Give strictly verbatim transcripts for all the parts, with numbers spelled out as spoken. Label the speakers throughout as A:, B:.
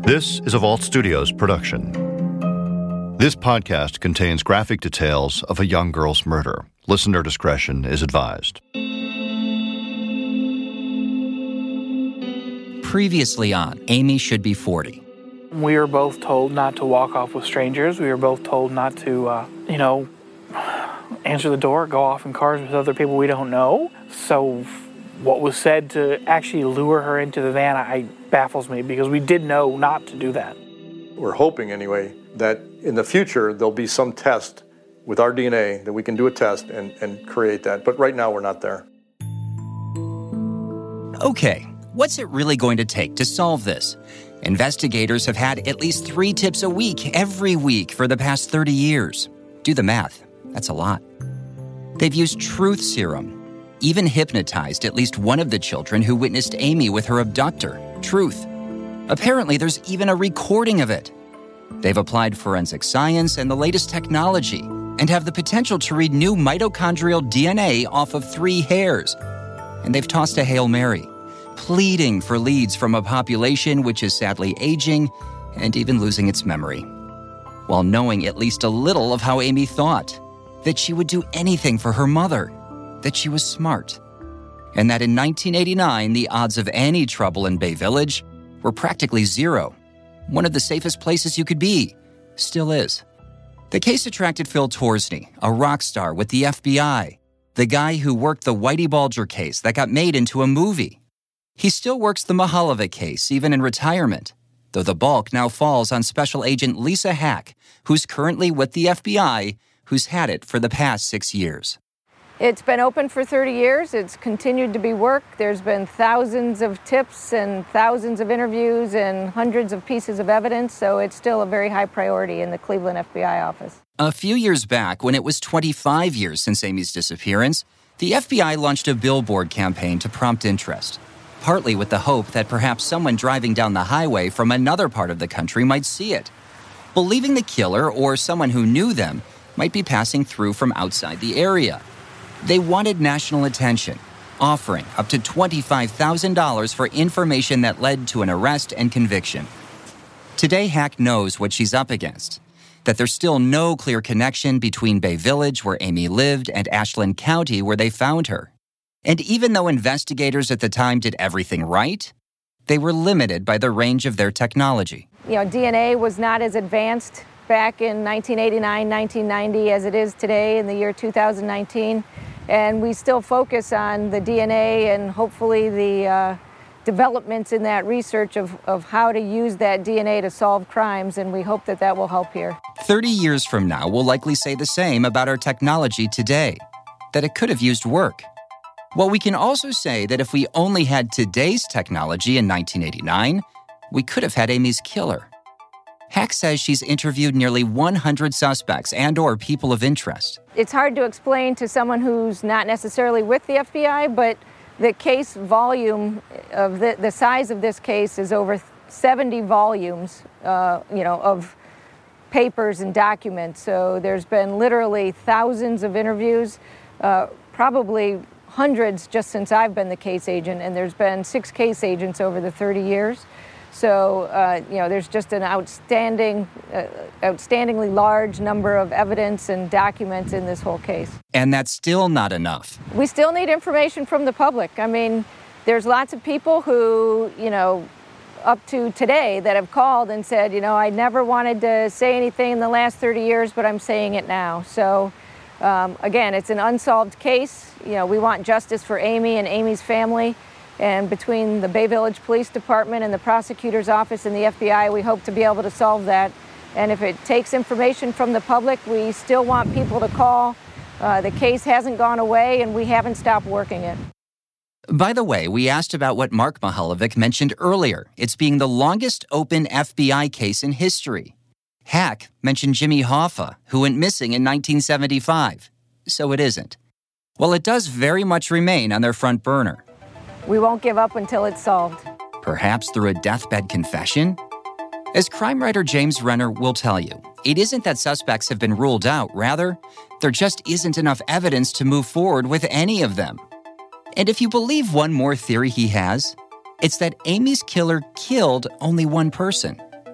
A: This is a Vault Studios production. This podcast contains graphic details of a young girl's murder. Listener discretion is advised.
B: Previously on Amy Should Be forty.
C: We were both told not to walk off with strangers. We were both told not to, uh, you know, answer the door, go off in cars with other people we don't know. So what was said to actually lure her into the van, I, baffles me, because we did know not to do that.
D: We're hoping, anyway, that in the future there'll be some test with our D N A that we can do a test and, and create that. But right now we're not there.
B: Okay, what's it really going to take to solve this? Investigators have had at least three tips a week, every week, for the past thirty years. Do the math. That's a lot. They've used truth serum, even hypnotized at least one of the children who witnessed Amy with her abductor, Truth. Apparently, there's even a recording of it. They've applied forensic science and the latest technology and have the potential to read new mitochondrial D N A off of three hairs. And they've tossed a Hail Mary, pleading for leads from a population which is sadly aging and even losing its memory, while knowing at least a little of how Amy thought, that she would do anything for her mother, that she was smart, and that in nineteen eighty-nine, the odds of any trouble in Bay Village were practically zero. One of the safest places you could be. Still is. The case attracted Phil Torsney, a rock star with the F B I, the guy who worked the Whitey Bulger case that got made into a movie. He still works the Mihaljevic case, even in retirement, though the bulk now falls on Special Agent Lisa Hack, who's currently with the F B I, who's had it for the past six years.
E: It's been open for thirty years. It's continued to be worked. There's been thousands of tips and thousands of interviews and hundreds of pieces of evidence, so it's still a very high priority in the Cleveland F B I office.
B: A few years back, when it was twenty-five years since Amy's disappearance, the F B I launched a billboard campaign to prompt interest, partly with the hope that perhaps someone driving down the highway from another part of the country might see it, believing the killer or someone who knew them might be passing through from outside the area. They wanted national attention, offering up to twenty-five thousand dollars for information that led to an arrest and conviction. Today, Hack knows what she's up against, that there's still no clear connection between Bay Village, where Amy lived, and Ashland County, where they found her. And even though investigators at the time did everything right, they were limited by the range of their technology.
E: You know, D N A was not as advanced back in nineteen eighty-nine, nineteen ninety as it is today in the year two thousand nineteen. And we still focus on the D N A and hopefully the uh, developments in that research of, of how to use that D N A to solve crimes, and we hope that that will help here.
B: thirty years from now, we'll likely say the same about our technology today, that it could have used work. Well, we can also say that if we only had today's technology in nineteen eighty-nine, we could have had Amy's killer. Hack says she's interviewed nearly one hundred suspects and or people of interest.
E: It's hard to explain to someone who's not necessarily with the F B I, but the case volume of the, the size of this case is over seventy volumes, uh, you know, of papers and documents. So there's been literally thousands of interviews, uh, probably hundreds just since I've been the case agent, and there's been six case agents over the thirty years. So, uh, you know, there's just an outstanding, uh, outstandingly large number of evidence and documents in this whole case.
B: And that's still not enough.
E: We still need information from the public. I mean, there's lots of people who, you know, up to today that have called and said, you know, I never wanted to say anything in the last thirty years, but I'm saying it now. So, um, again, it's an unsolved case. You know, we want justice for Amy and Amy's family. And between the Bay Village Police Department and the prosecutor's office and the F B I, we hope to be able to solve that. And if it takes information from the public, we still want people to call. Uh, the case hasn't gone away, and we haven't stopped working it.
B: By the way, we asked about what Mark Mihaljevic mentioned earlier. It's being the longest open F B I case in history. Hack mentioned Jimmy Hoffa, who went missing in nineteen seventy-five. So it isn't. Well, it does very much remain on their front burner.
E: We won't give up until it's solved.
B: Perhaps through a deathbed confession? As crime writer James Renner will tell you, it isn't that suspects have been ruled out. Rather, there just isn't enough evidence to move forward with any of them. And if you believe one more theory he has, it's that Amy's killer killed only one person,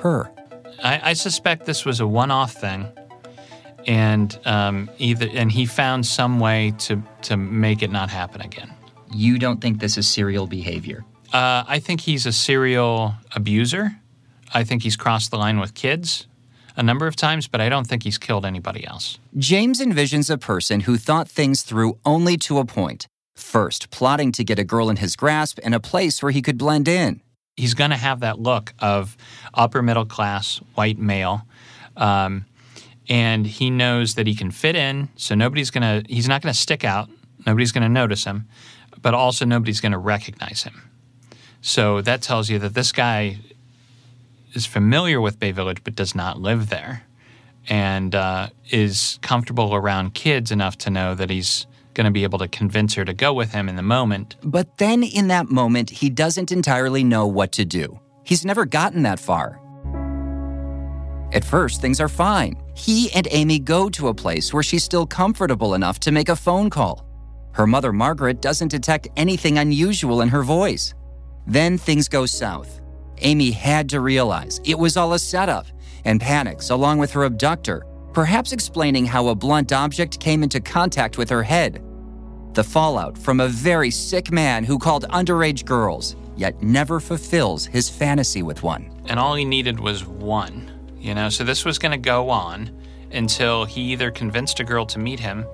B: her.
F: I, I suspect this was a one-off thing, and um, either and he found some way to, to make it not happen again.
B: You don't think this is serial behavior?
F: Uh, I think he's a serial abuser. I think he's crossed the line with kids a number of times, but I don't think he's killed anybody else.
B: James envisions a person who thought things through only to a point. First, plotting to get a girl in his grasp and a place where he could blend in.
F: He's going to have that look of upper middle class, white male, um, and he knows that he can fit in, so nobody's going to, he's not going to stick out, nobody's going to notice him, but also nobody's going to recognize him. So that tells you that this guy is familiar with Bay Village but does not live there, and uh, is comfortable around kids enough to know that he's going to be able to convince her to go with him in the moment.
B: But then in that moment, he doesn't entirely know what to do. He's never gotten that far. At first, things are fine. He and Amy go to a place where she's still comfortable enough to make a phone call. Her mother, Margaret, doesn't detect anything unusual in her voice. Then things go south. Amy had to realize it was all a setup and panics along with her abductor, perhaps explaining how a blunt object came into contact with her head. The fallout from a very sick man who called underage girls, yet never fulfills his fantasy with one.
F: And all he needed was one, you know? So this was going to go on until he either convinced a girl to meet him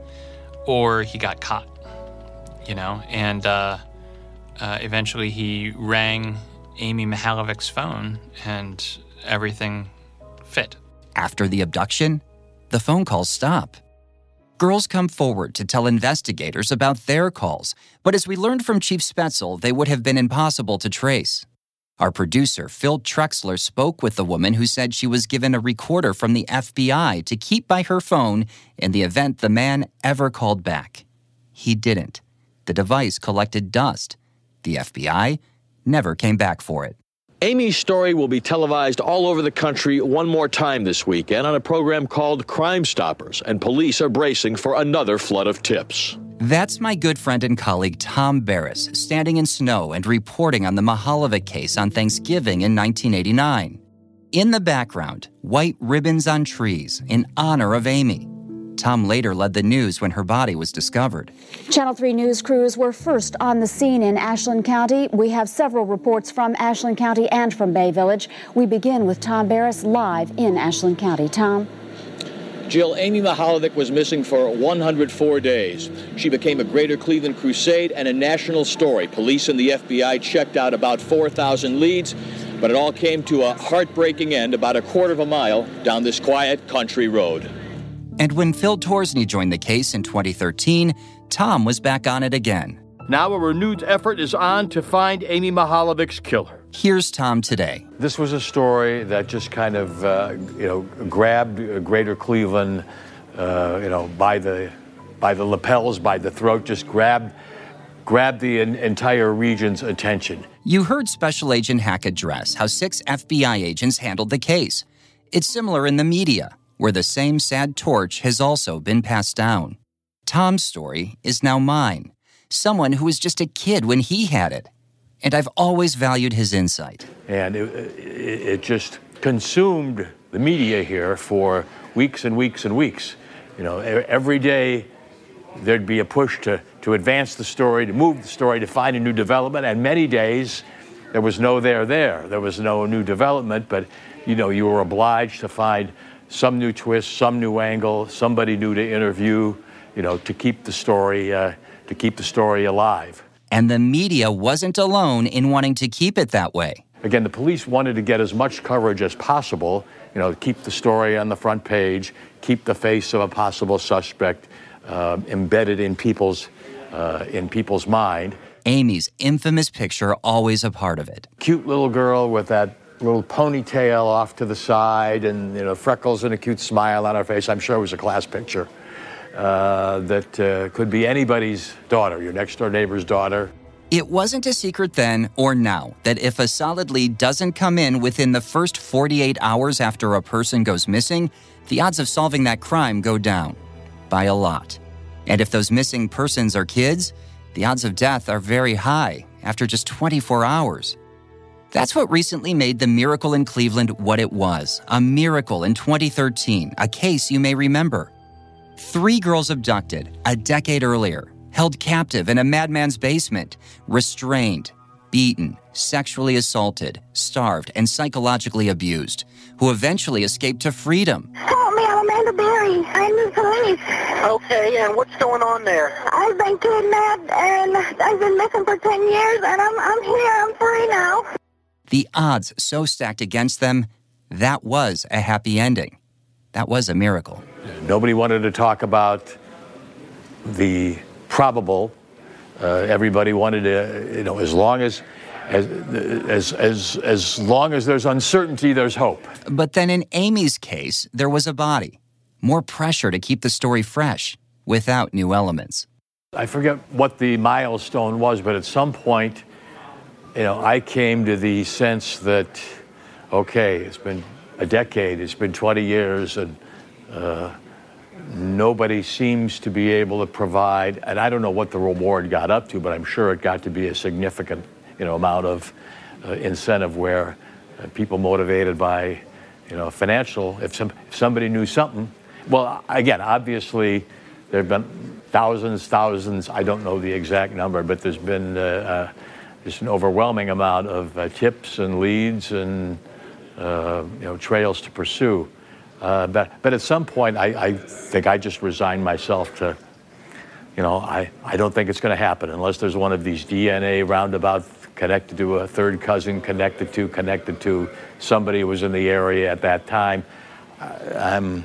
F: or he got caught, you know? And uh, uh, eventually he rang Amy Mihaljevich's phone and everything fit.
B: After the abduction, the phone calls stop. Girls come forward to tell investigators about their calls, but as we learned from Chief Spetzel, they would have been impossible to trace. Our producer, Phil Trexler, spoke with the woman who said she was given a recorder from the F B I to keep by her phone in the event the man ever called back. He didn't. The device collected dust. The F B I never came back for it.
G: Amy's story will be televised all over the country one more time this weekend on a program called Crime Stoppers, and police are bracing for another flood of tips.
B: That's my good friend and colleague Tom Barris, standing in snow and reporting on the Mihaljevic case on Thanksgiving in nineteen eighty-nine. In the background, white ribbons on trees in honor of Amy. Tom later led the news when her body was discovered.
H: Channel three news crews were first on the scene in Ashland County. We have several reports from Ashland County and from Bay Village. We begin with Tom Barris live in Ashland County. Tom?
G: Jill, Amy Mihaljevic was missing for one hundred four days. She became a Greater Cleveland crusade and a national story. Police and the F B I checked out about four thousand leads, but it all came to a heartbreaking end about a quarter of a mile down this quiet country road.
B: And when Phil Torsney joined the case in twenty thirteen, Tom was back on it again.
I: Now a renewed effort is on to find Amy Mihaljevic's killer.
B: Here's Tom today.
I: This was a story that just kind of, uh, you know, grabbed Greater Cleveland, uh, you know, by the by the lapels, by the throat, just grabbed grabbed the en- entire region's attention.
B: You heard Special Agent Hack address how six F B I agents handled the case. It's similar in the media, where the same sad torch has also been passed down. Tom's story is now mine, someone who was just a kid when he had it. And I've always valued his insight.
I: And it, it, it just consumed the media here for weeks and weeks and weeks. You know, every day there'd be a push to, to advance the story, to move the story, to find a new development. And many days there was no there there. There was no new development, but, you know, you were obliged to find some new twist, some new angle, somebody new to interview, you know, to keep the story, uh, to keep the story alive.
B: And the media wasn't alone in wanting to keep it that way.
I: Again, the police wanted to get as much coverage as possible, you know, keep the story on the front page, keep the face of a possible suspect uh, embedded in people's, uh, in people's mind.
B: Amy's infamous picture always a part of it.
I: Cute little girl with that little ponytail off to the side and, you know, freckles and a cute smile on her face. I'm sure it was a class picture uh, that uh, could be anybody's daughter, your next-door neighbor's daughter.
B: It wasn't a secret then or now that if a solid lead doesn't come in within the first forty-eight hours after a person goes missing, the odds of solving that crime go down by a lot. And if those missing persons are kids, the odds of death are very high after just twenty-four hours. That's what recently made the miracle in Cleveland what it was. A miracle in twenty thirteen, a case you may remember. Three girls abducted a decade earlier, held captive in a madman's basement, restrained, beaten, sexually assaulted, starved, and psychologically abused, who eventually escaped to freedom.
J: Help me, I'm Amanda Berry. I'm the police.
K: Okay, and what's going on there?
J: I've been kidnapped, and I've been missing for ten years, and I'm, I'm here. I'm free now.
B: The odds so stacked against them, that was a happy ending. That was a miracle.
I: Nobody wanted to talk about the probable. Uh, everybody wanted to, you know, as long as, as, as, as, as long as there's uncertainty, there's hope.
B: But then in Amy's case, there was a body. More pressure to keep the story fresh, without new elements.
I: I forget what the milestone was, but at some point, you know, I came to the sense that, okay, it's been a decade, it's been twenty years, and uh, nobody seems to be able to provide, and I don't know what the reward got up to, but I'm sure it got to be a significant, you know, amount of uh, incentive where uh, people motivated by, you know, financial, if, some, if somebody knew something, well, again, obviously, there have been thousands, thousands, I don't know the exact number, but there's been uh, uh, just an overwhelming amount of uh, tips and leads and uh, you know, trails to pursue. Uh, but but at some point, I, I think I just resigned myself to, you know, I, I don't think it's going to happen unless there's one of these D N A roundabouts connected to a third cousin, connected to, connected to somebody who was in the area at that time. I, I'm,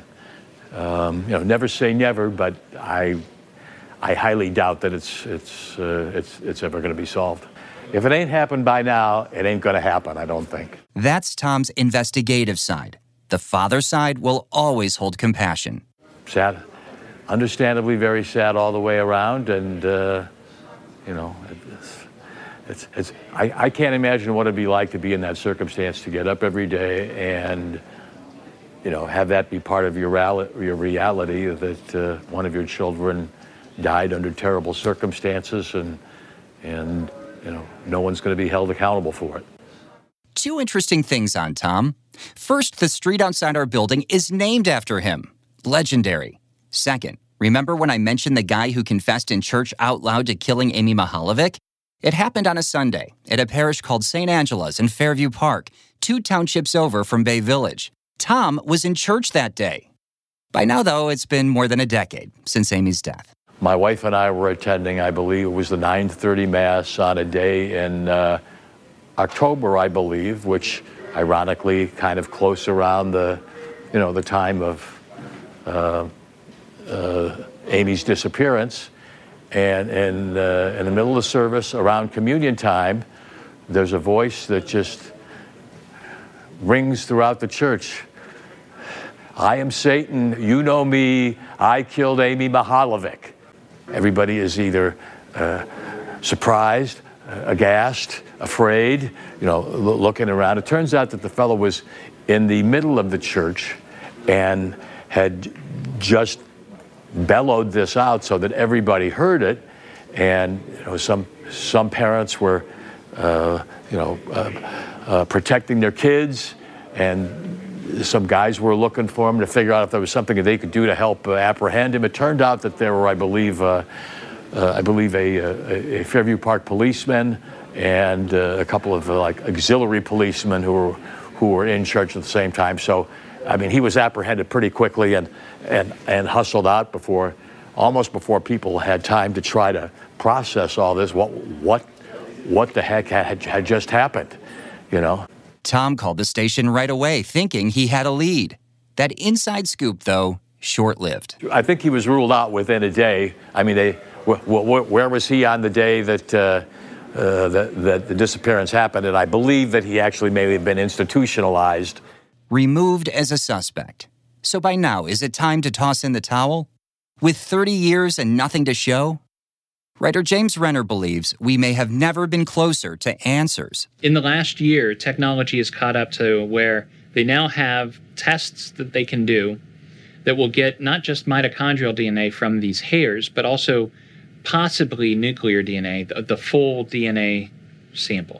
I: um, you know, never say never, but I I highly doubt that it's it's uh, it's it's ever going to be solved. If it ain't happened by now, it ain't going to happen, I don't think.
B: That's Tom's investigative side. The father side will always hold compassion.
I: Sad. Understandably very sad all the way around, and, uh, you know, it's, it's, it's, I, I can't imagine what it'd be like to be in that circumstance, to get up every day and, you know, have that be part of your, rally, your reality, that uh, one of your children died under terrible circumstances, and, and you know, no one's going to be held accountable for it.
B: Two interesting things on Tom. First, the street outside our building is named after him. Legendary. Second, remember when I mentioned the guy who confessed in church out loud to killing Amy Mihaljevic? It happened on a Sunday at a parish called Saint Angela's in Fairview Park, two townships over from Bay Village. Tom was in church that day. By now, though, it's been more than a decade since Amy's death.
I: My wife and I were attending, I believe it was the nine thirty Mass on a day in uh, October, I believe, which ironically kind of close around the, you know, the time of uh, uh, Amy's disappearance. And, and uh, in the middle of the service, around communion time, there's a voice that just rings throughout the church. I am Satan, you know me, I killed Amy Mihaljevic. Everybody is either uh, surprised, uh, aghast, afraid, you know, l- looking around. It turns out that the fellow was in the middle of the church and had just bellowed this out so that everybody heard it. And, you know, some some parents were, uh, you know, uh, uh, protecting their kids, and some guys were looking for him to figure out if there was something that they could do to help uh, apprehend him. It turned out that there were, I believe, uh, uh, I believe a, a, a Fairview Park policeman and uh, a couple of uh, like auxiliary policemen who were who were in church at the same time. So, I mean, he was apprehended pretty quickly and and and hustled out before, almost before people had time to try to process all this. What what what the heck had had just happened, you know?
B: Tom called the station right away, thinking he had a lead. That inside scoop, though, short-lived.
I: I think he was ruled out within a day. I mean, they, wh- wh- where was he on the day that, uh, uh, that, that the disappearance happened? And I believe that he actually may have been institutionalized.
B: Removed as a suspect. So by now, is it time to toss in the towel? With thirty years and nothing to show? Writer James Renner believes we may have never been closer to answers.
F: In the last year, technology has caught up to where they now have tests that they can do that will get not just mitochondrial D N A from these hairs, but also possibly nuclear D N A, the, the full D N A sample.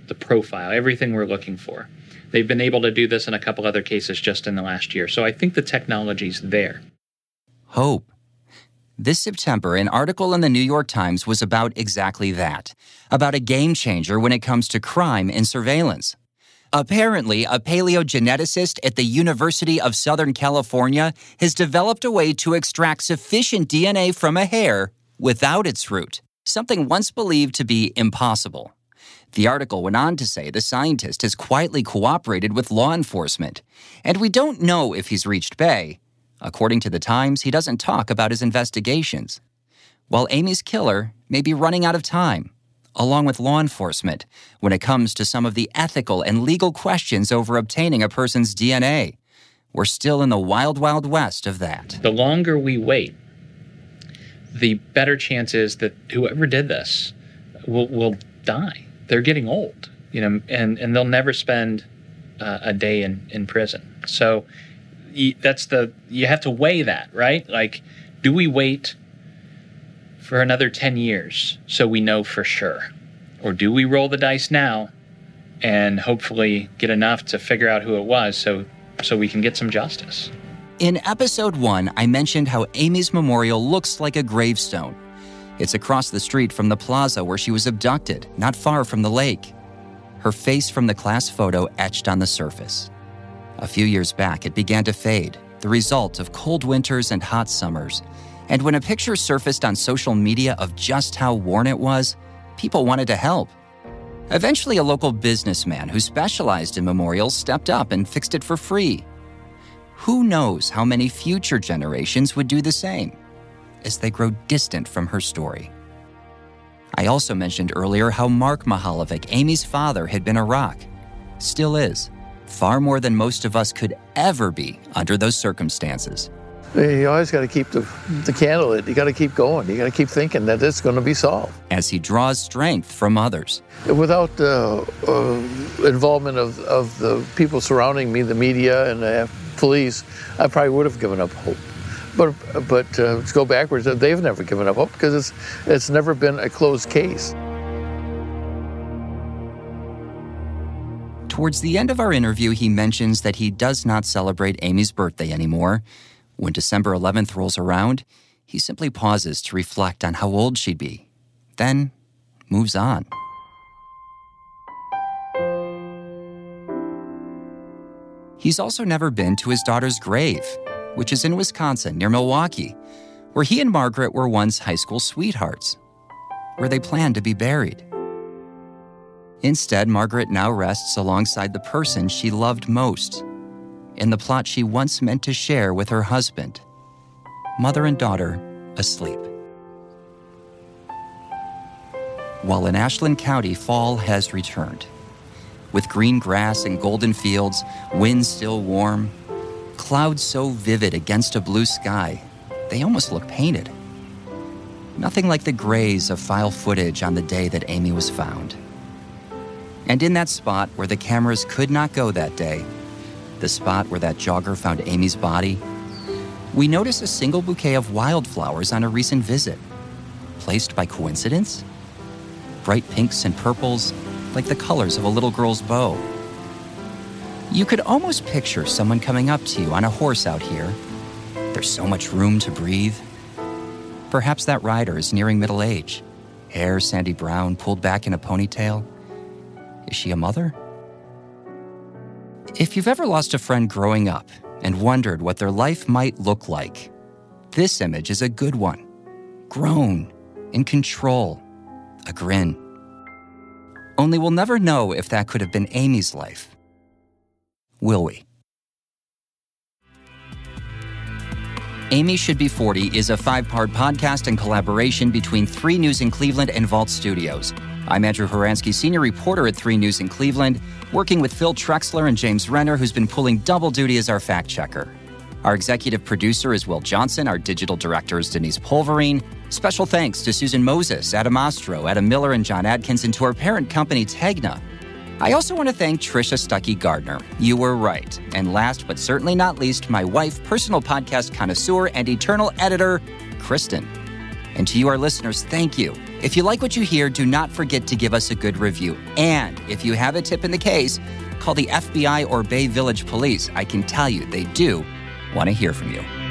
L: the profile, everything we're looking for. They've been able to do this in a couple other cases just in the last year. So I think the technology's there.
B: Hope. This September, an article in the New York Times was about exactly that, about a game changer when it comes to crime and surveillance. Apparently, a paleogeneticist at the University of Southern California has developed a way to extract sufficient D N A from a hair without its root, something once believed to be impossible. The article went on to say the scientist has quietly cooperated with law enforcement, and we don't know if he's reached Bay. According to the Times, he doesn't talk about his investigations. While Amy's killer may be running out of time, along with law enforcement, when it comes to some of the ethical and legal questions over obtaining a person's D N A. We're still in the wild, wild west of that.
L: The longer we wait, the better chance is that whoever did this will will die. They're getting old, you know, and, and they'll never spend uh, a day in, in prison. So you, that's the you have to weigh that, right? Like, do we wait for another ten years so we know for sure? Or do we roll the dice now and hopefully get enough to figure out who it was so so we can get some justice?
B: In episode one, I mentioned how Amy's memorial looks like a gravestone. It's across the street from the plaza where she was abducted, not far from the lake. Her face from the class photo etched on the surface. A few years back, it began to fade, the result of cold winters and hot summers. And when a picture surfaced on social media of just how worn it was, people wanted to help. Eventually, a local businessman who specialized in memorials stepped up and fixed it for free. Who knows how many future generations would do the same as they grow distant from her story. I also mentioned earlier how Mark Mahalovic, Amy's father, had been a rock. Still is. Far more than most of us could ever be under those circumstances.
M: You always got to keep the, the candle lit. You got to keep going. You got to keep thinking that it's going to be solved.
B: As he draws strength from others.
M: Without the uh, uh, involvement of, of the people surrounding me, the media and the police, I probably would have given up hope. But but uh, to go backwards, they've never given up hope because it's it's never been a closed case.
B: Towards the end of our interview, he mentions that he does not celebrate Amy's birthday anymore. When December eleventh rolls around, he simply pauses to reflect on how old she'd be, then moves on. He's also never been to his daughter's grave, which is in Wisconsin, near Milwaukee, where he and Margaret were once high school sweethearts, where they planned to be buried. Instead, Margaret now rests alongside the person she loved most, in the plot she once meant to share with her husband, mother and daughter asleep. While in Ashland County, fall has returned. With green grass and golden fields, wind still warm, clouds so vivid against a blue sky, they almost look painted. Nothing like the grays of file footage on the day that Amy was found. And in that spot where the cameras could not go that day, the spot where that jogger found Amy's body, we notice a single bouquet of wildflowers on a recent visit. Placed by coincidence? Bright pinks and purples, like the colors of a little girl's bow. You could almost picture someone coming up to you on a horse out here. There's so much room to breathe. Perhaps that rider is nearing middle age. Hair sandy brown, pulled back in a ponytail. Is she a mother? If you've ever lost a friend growing up and wondered what their life might look like, this image is a good one. Grown, in control, a grin. Only we'll never know if that could have been Amy's life. Will we? Amy Should Be forty is a five-part podcast and collaboration between three News in Cleveland and Vault Studios. I'm Andrew Horansky, senior reporter at three News in Cleveland, working with Phil Trexler and James Renner, who's been pulling double duty as our fact-checker. Our executive producer is Will Johnson. Our digital director is Denise Polverine. Special thanks to Susan Moses, Adam Ostro, Adam Miller, and John Adkins, and to our parent company, Tegna. I also want to thank Trisha Stuckey-Gardner. You were right. And last but certainly not least, my wife, personal podcast connoisseur, and eternal editor, Kristen. And to you, our listeners, thank you. If you like what you hear, do not forget to give us a good review. And if you have a tip in the case, call the F B I or Bay Village Police. I can tell you they do want to hear from you.